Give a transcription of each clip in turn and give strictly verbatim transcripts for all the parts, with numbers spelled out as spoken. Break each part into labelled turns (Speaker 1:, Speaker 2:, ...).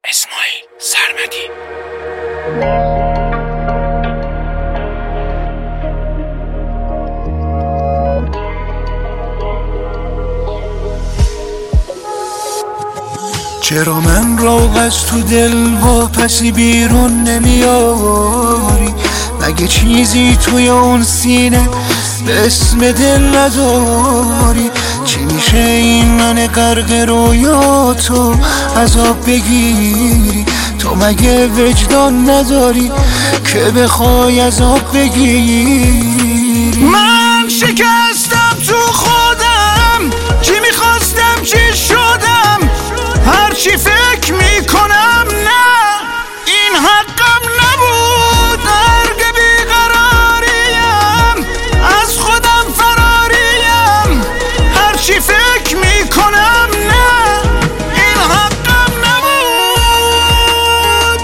Speaker 1: اسماعیل سرمدی.
Speaker 2: چرا من را از تو دل و پسی بیرون نمیاری؟ مگه چیزی توی اون سینه به اسم دل نداری؟ چی میشه این من غرق رویاتو عذاب بگیری؟ تو مگه وجدان نداری که بخوای عذاب بگیری؟
Speaker 3: من شکستم تو خودم، چی میخواستم چی شدم، هرچی فکر میکنم نه این حقم نبود. درگ بیقراریم، از خودم فراریم، هرچی فکر میکنم نه این حقم نبود.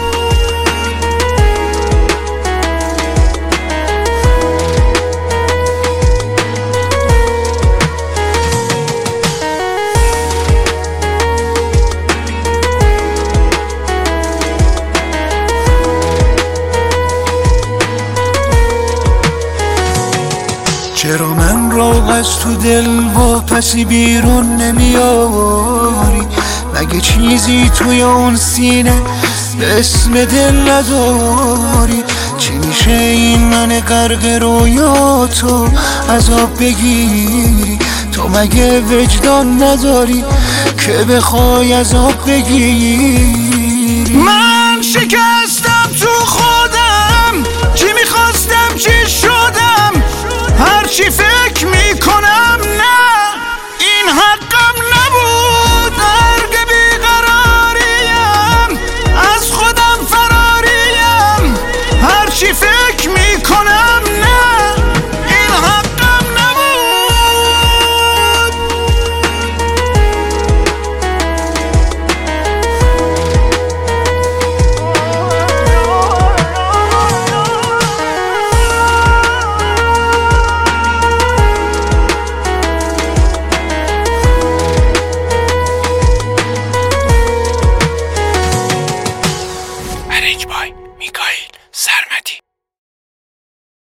Speaker 2: چرا من را از تو دل و پسی بیرون نمیاری؟ مگه چیزی توی اون سینه به اسم دل نداری؟ چی میشه این من غرق رویاتو عذاب بگیری؟ تو مگه وجدان نداری که بخوای عذاب بگیری؟